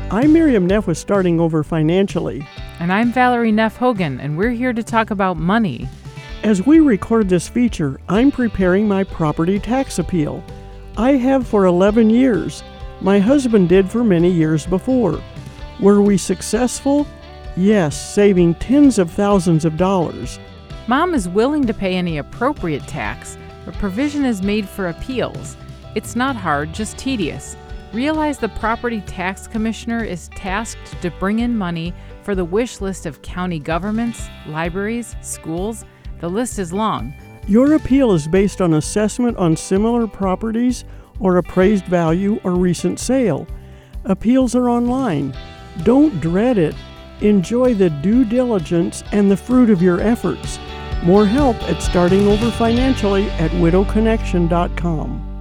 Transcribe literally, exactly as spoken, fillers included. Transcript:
I'm Miriam Neff with Starting Over Financially. And I'm Valerie Neff Hogan, and we're here to talk about money. As we record this feature, I'm preparing my property tax appeal. I have for eleven years. My husband did for many years before. Were we successful? Yes, saving tens of thousands of dollars. Mom is willing to pay any appropriate tax, but provision is made for appeals. It's not hard, just tedious. Realize the property tax commissioner is tasked to bring in money for the wish list of county governments, libraries, schools. The list is long. Your appeal is based on assessment on similar properties or appraised value or recent sale. Appeals are online. Don't dread it. Enjoy the due diligence and the fruit of your efforts. More help at Starting Over Financially at widow connection dot com.